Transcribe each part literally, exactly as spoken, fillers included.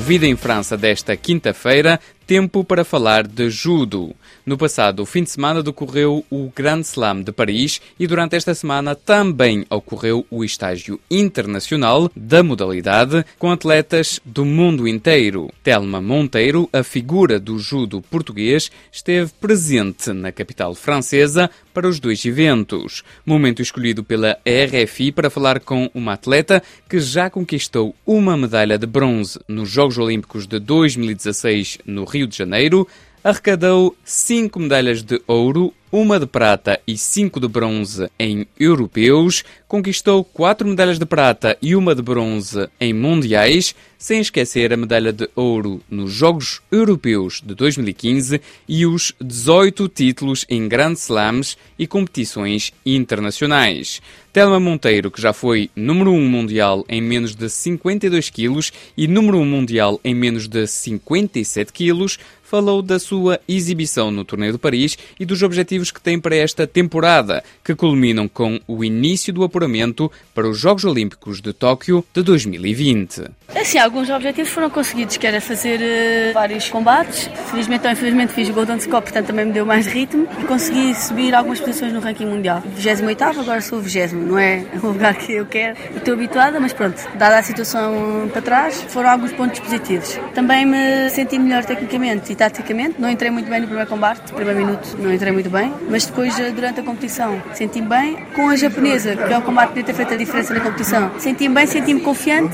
Vida em França desta quinta-feira, tempo para falar de judo. No passado fim de semana decorreu o Grand Slam de Paris e durante esta semana também ocorreu o estágio internacional da modalidade com atletas do mundo inteiro. Telma Monteiro, a figura do judo português, esteve presente na capital francesa para os dois eventos. Momento escolhido pela R F I para falar com uma atleta que já conquistou uma medalha de bronze nos Jogos Olímpicos de dois mil e dezasseis no Rio de Janeiro, arrecadou cinco medalhas de ouro, uma de prata e cinco de bronze em europeus, conquistou quatro medalhas de prata e uma de bronze em mundiais, sem esquecer a medalha de ouro nos Jogos Europeus de dois mil e quinze e os dezoito títulos em Grand Slams e competições internacionais. Telma Monteiro, que já foi número um mundial em menos de cinquenta e dois quilos e número um mundial em menos de cinquenta e sete quilos, falou da sua exibição no Torneio de Paris e dos objetivos que tem para esta temporada, que culminam com o início do apuramento para os Jogos Olímpicos de Tóquio de dois mil e vinte. Assim, alguns objetivos foram conseguidos, que era fazer uh, vários combates. Felizmente ou infelizmente fiz o Golden Score, portanto também me deu mais ritmo. E consegui subir algumas posições no ranking mundial. vigésimo oitavo, agora sou o vigésimo. Não é o lugar que eu quero. Estou habituada, mas pronto, dada a situação para trás, foram alguns pontos positivos. Também me senti melhor tecnicamente e taticamente. Não entrei muito bem no primeiro combate, no primeiro minuto não entrei muito bem. Mas depois, durante a competição, senti-me bem. Com a japonesa, que é o combate que podia ter feito a diferença na competição, senti-me bem, senti-me confiante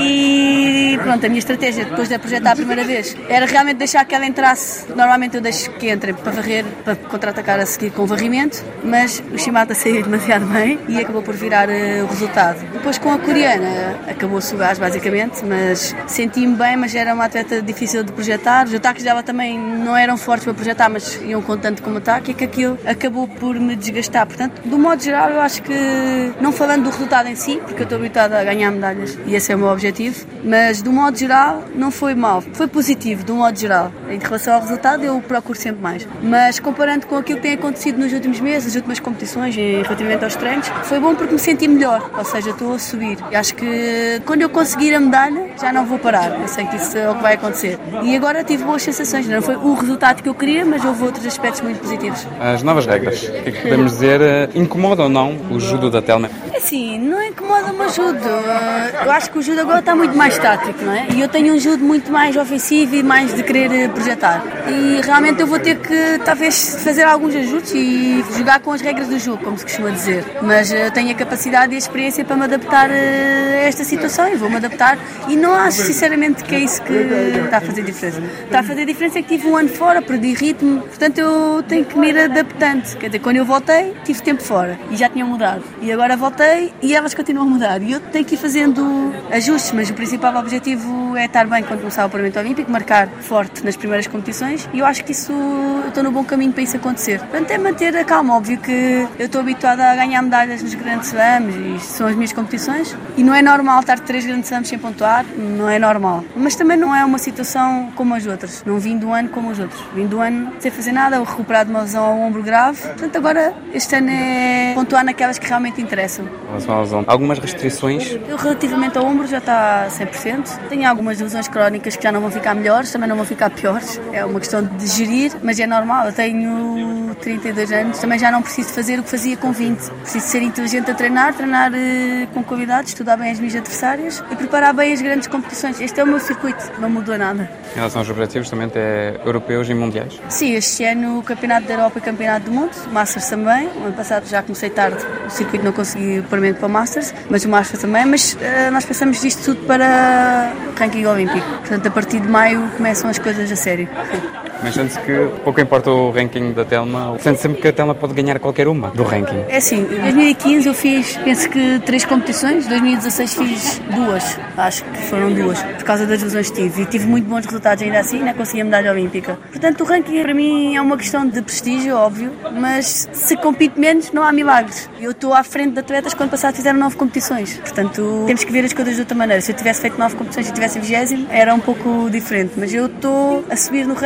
e E pronto, a minha estratégia depois de a projetar a primeira vez era realmente deixar que ela entrasse. Normalmente eu deixo que entre para varrer, para contra-atacar a seguir com varrimento, mas o Shimata saiu demasiado bem e acabou por virar uh, o resultado. Depois com a coreana acabou-se o gás basicamente, mas senti-me bem, mas era uma atleta difícil de projetar. Os ataques dela também não eram fortes para projetar, mas iam com tanto como ataque, e que aquilo acabou por me desgastar. Portanto, do modo geral, eu acho que, não falando do resultado em si, porque eu estou habituada a ganhar medalhas e esse é o meu objetivo, mas do modo geral não foi mau, foi positivo do modo geral. Em relação ao resultado eu procuro sempre mais, mas comparando com aquilo que tem acontecido nos últimos meses, nas últimas competições e relativamente aos treinos, foi bom porque me senti melhor, ou seja, estou a subir. E acho que quando eu conseguir a medalha já não vou parar, eu sei que isso é o que vai acontecer. E agora tive boas sensações, não foi o resultado que eu queria, mas houve outros aspectos muito positivos. As novas regras, o que é que podemos dizer, incomoda ou não o judo da Telma? Assim, não incomoda-me o judo, eu acho que o judo agora está muito mais tático, não é? E eu tenho um judo muito mais ofensivo e mais de querer projetar. E realmente eu vou ter que, talvez, fazer alguns ajustes e jogar com as regras do jogo, como se costuma dizer. Mas eu tenho a capacidade e a experiência para me adaptar a esta situação e vou-me adaptar. E não acho, sinceramente, que é isso que está a fazer diferença. Está a fazer diferença é que tive um ano fora, perdi ritmo, portanto eu tenho que me ir adaptando. Quer dizer, quando eu voltei, tive tempo fora e já tinham mudado. E agora voltei e elas continuam a mudar. E eu tenho que ir fazendo ajustes, mas o principal objetivo é estar bem quando começar o apuramento olímpico, marcar forte nas primeiras competições, e eu acho que isso, eu estou no bom caminho para isso acontecer. Portanto, é manter a calma. Óbvio que eu estou habituada a ganhar medalhas nos grandes slams e são as minhas competições, e não é normal estar três grandes slams sem pontuar, não é normal. Mas também não é uma situação como as outras. Não vim de um ano como os outros. Vim de um ano sem fazer nada, ou recuperar de uma lesão ao ombro grave. Portanto, agora este ano é pontuar naquelas que realmente interessam. Algumas restrições? Eu, relativamente ao ombro, já está cem por cento. Tenho algumas lesões crónicas que já não vão ficar melhores, também não vão ficar piores. É uma questão de gerir, mas é normal. Eu tenho trinta e dois anos, também já não preciso fazer o que fazia com vinte. Preciso ser inteligente a treinar, treinar eh, com qualidade, estudar bem as minhas adversárias e preparar bem as grandes competições. Este é o meu circuito, não mudou nada. Em relação aos objetivos, também é europeus e mundiais? Sim, este ano o Campeonato da Europa e o Campeonato do Mundo, o Masters também. O ano passado já comecei tarde, o circuito não consegui o paramento para o Masters, mas o Masters também. Mas uh, nós pensamos disto tudo para o ranking olímpico. Portanto, a partir de maio começam as coisas a sério. Mas sente-se que pouco importa o ranking da Telma, sente sempre que a Telma pode ganhar qualquer uma do ranking? É assim, em dois mil e quinze eu fiz, penso que três competições, em dois mil e dezasseis fiz duas, acho que foram duas, por causa das lesões que tive, e tive muito bons resultados ainda assim, ainda consegui a medalha olímpica. Portanto, o ranking para mim é uma questão de prestígio, óbvio, mas se compite menos não há milagres. Eu estou à frente de atletas que ano passado fizeram nove competições, portanto temos que ver as coisas de outra maneira. Se eu tivesse feito nove competições e tivesse vigésimo, era um pouco diferente, mas eu estou a subir no ranking quase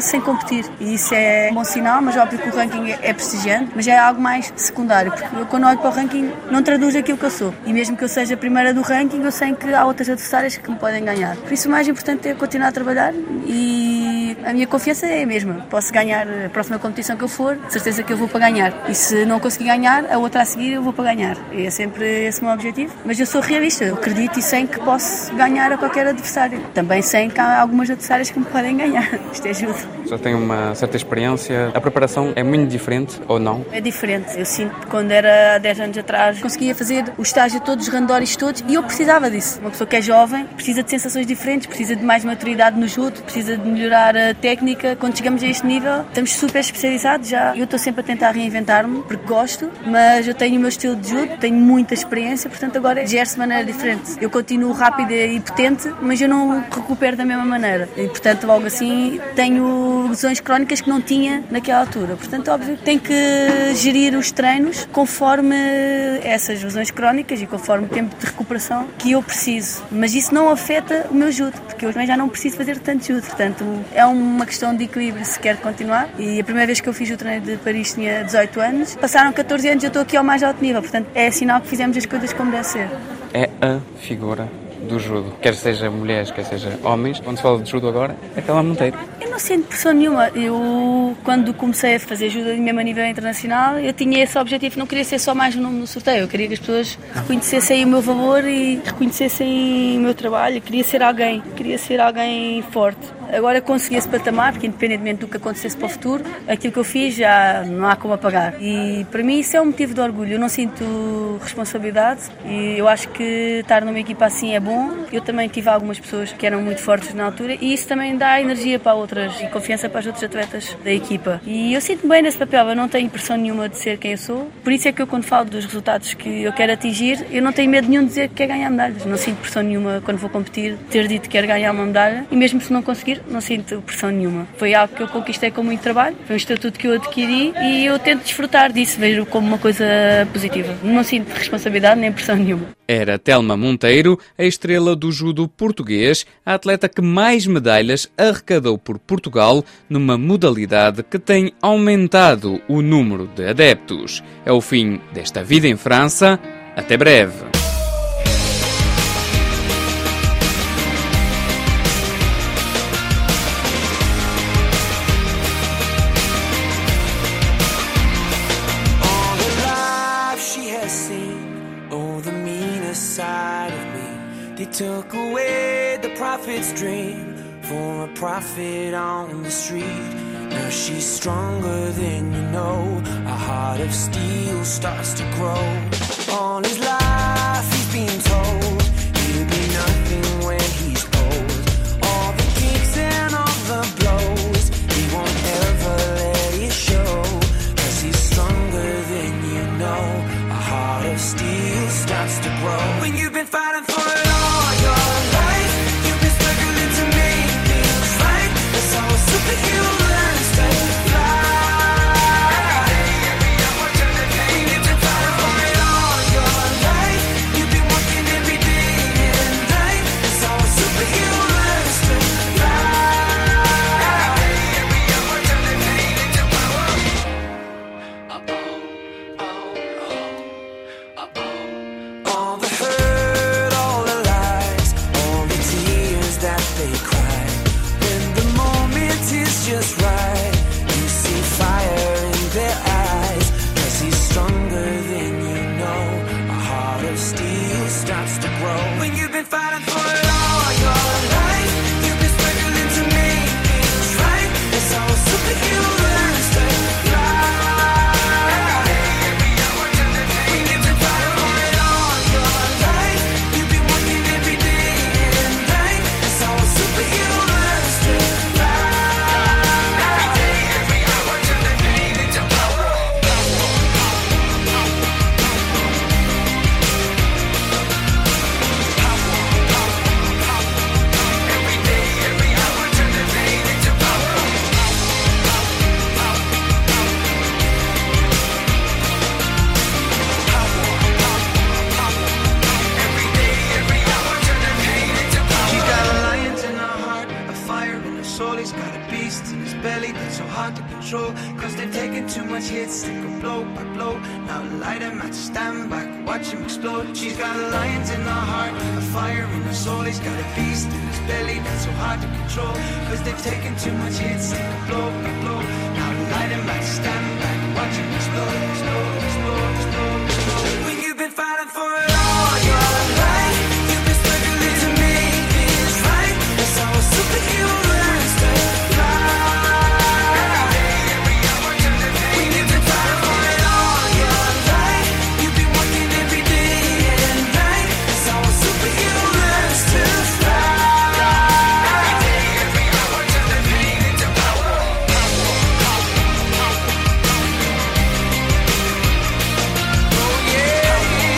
faço sem competir. E isso é um bom sinal, mas óbvio que o ranking é prestigiante, mas é algo mais secundário, porque eu, quando olho para o ranking, não traduz aquilo que eu sou. E mesmo que eu seja a primeira do ranking, eu sei que há outras adversárias que me podem ganhar. Por isso o mais importante é continuar a trabalhar e a minha confiança é a mesma. Posso ganhar a próxima competição que eu for, de certeza que eu vou para ganhar. E se não conseguir ganhar, a outra a seguir eu vou para ganhar. É sempre esse o meu objetivo. Mas eu sou realista, eu acredito e sei que posso ganhar a qualquer adversário. Também sei que há algumas adversárias que me podem ganhar. Isto é justo. Já tem uma certa experiência. A preparação é muito diferente ou não? É diferente. Eu sinto que quando era há dez anos atrás conseguia fazer o estágio todos, os randórios todos e eu precisava disso. Uma pessoa que é jovem precisa de sensações diferentes, precisa de mais maturidade no judo, precisa de melhorar a técnica. Quando chegamos a este nível, estamos super especializados já. Eu estou sempre a tentar reinventar-me porque gosto, mas eu tenho o meu estilo de judo, tenho muita experiência, portanto agora exerço de maneira diferente. Eu continuo rápida e potente, mas eu não recupero da mesma maneira. E portanto logo assim tenho lesões crónicas que não tinha naquela altura. Portanto, óbvio que tenho que gerir os treinos conforme essas lesões crónicas e conforme o tempo de recuperação que eu preciso. Mas isso não afeta o meu judo, porque eu também já não preciso fazer tanto judo. Portanto, é uma questão de equilíbrio se quer continuar. E a primeira vez que eu fiz o treino de Paris tinha dezoito anos. Passaram catorze anos e eu estou aqui ao mais alto nível. Portanto, é sinal que fizemos as coisas como deve ser. É a figura do judo, quer seja mulheres, quer seja homens. Quando se fala de judo agora, é Telma Monteiro. Eu não sinto pressão nenhuma. Eu, quando comecei a fazer judo mesmo a nível internacional, eu tinha esse objetivo, não queria ser só mais um nome no sorteio. Eu queria que as pessoas reconhecessem o meu valor e reconhecessem o meu trabalho. Eu queria ser alguém, queria ser alguém forte. Agora consegui esse patamar, porque independentemente do que acontecesse para o futuro, aquilo que eu fiz já não há como apagar. E para mim isso é um motivo de orgulho. Eu não sinto responsabilidade e eu acho que estar numa equipa assim é bom. Eu também tive algumas pessoas que eram muito fortes na altura e isso também dá energia para outras e confiança para as outras atletas da equipa. E eu sinto-me bem nesse papel, eu não tenho pressão nenhuma de ser quem eu sou. Por isso é que eu, quando falo dos resultados que eu quero atingir, eu não tenho medo nenhum de dizer que quero ganhar medalhas. Não sinto pressão nenhuma quando vou competir, ter dito que quero ganhar uma medalha e mesmo se não conseguir, não sinto pressão nenhuma. Foi algo que eu conquistei com muito trabalho, foi um estatuto que eu adquiri e eu tento desfrutar disso, vejo como uma coisa positiva. Não sinto responsabilidade nem pressão nenhuma. Era Telma Monteiro, a estrela do judo português, a atleta que mais medalhas arrecadou por Portugal numa modalidade que tem aumentado o número de adeptos. É o fim desta vida em França. Até breve. Side of me, they took away the prophet's dream for a prophet on the street. Now she's stronger than you know. A heart of steel starts to grow. All his life he's been told he'll be nothing when he's old. All the kicks and all the blows, he won't ever let it show. Cause he's stronger than you know. A heart of steel starts to grow. When you've been fighting for it all your life, you've been struggling to make things right. That's how a superhero learns to fly. When you've been fighting for it all your life, you've been working every got a beast in his belly that's so hard to control. Cause they've taken too much hits, they go blow by blow. Now light him at stand back, watch him explode. She's got lions in her heart, a fire in her soul. He's got a beast in his belly that's so hard to control. Cause they've taken too much hits, they go blow by blow. Now light him at stand back, watch him explode, explode, explode, explode, explode. When you've been fighting for it all your life, you've been struggling to make things right. That's how a superhero learns to fly. Every day, every hour, turn the page. When you've been fighting for it all your life, you've been working every day and night. That's how a superhero learns to fly. Every day, every hour, turn the pain into power. Oh yeah.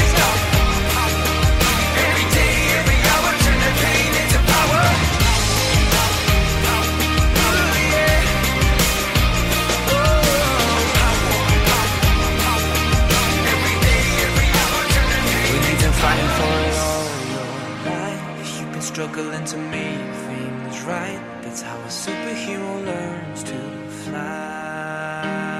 Every day, every hour, turn the pain into power. Oh yeah. Every day, every hour, turn the pain. When you've been fighting for it all your life, you've been struggling to make things right. That's how a superhero learns to fly.